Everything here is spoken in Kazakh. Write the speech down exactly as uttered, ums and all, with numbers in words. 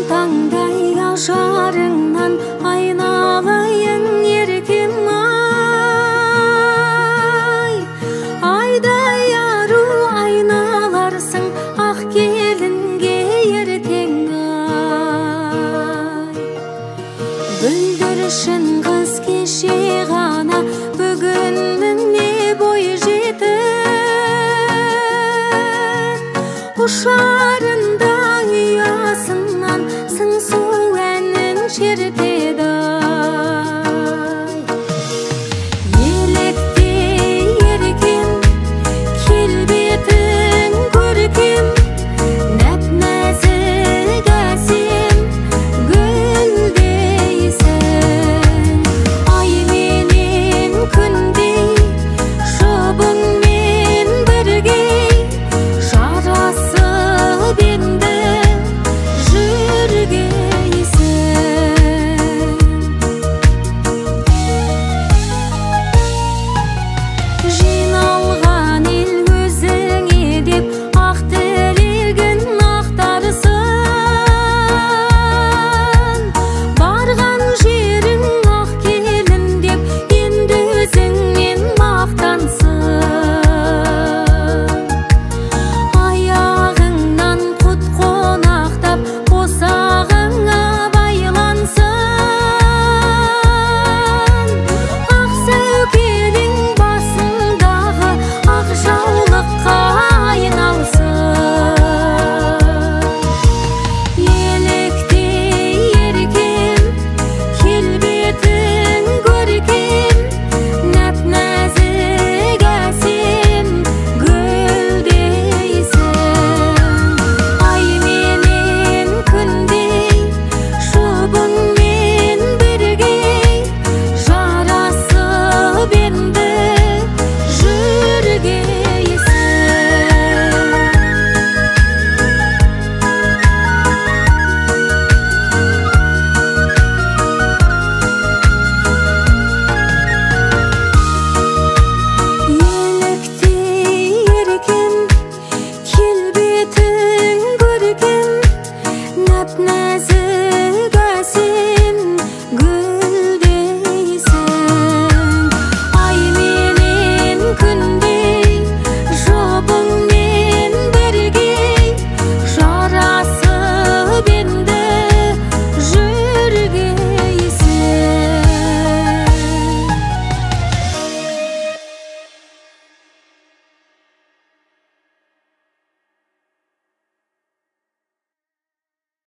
таңдай ажарыңнан айналайын еркем ай. Айдай ару айналарсың ақ келінге ертең ай. Бүлдіршін қыз кеше ғана бүгініне бой жетіп ұшарында ұясынан сыңсу әнін шертеді ай. Електей еркем келбетің көркем нәп-нәзік әсем гүлдейсің. Ай менен күндей жұбыңмен бірге жарасып енді жүргейсің. Жиналған ел өзіңе деп ақ тілегін ақтарсын. Барған жерің ақ келін деп енді өзіңмен мақтансын. Аяғыңнан құт қонақтап қосағыңа байлансын. Ақ сәукелең басындағы ақ жаулыққа айналсын. Електей еркем келбетің көркем нәп-нәзік әсем гүлдейсің. Ай менен күндей жұбыңмен бірге жарасып енді жүргейсің. Еліктей еркем келбетің көркем нәп-нәзік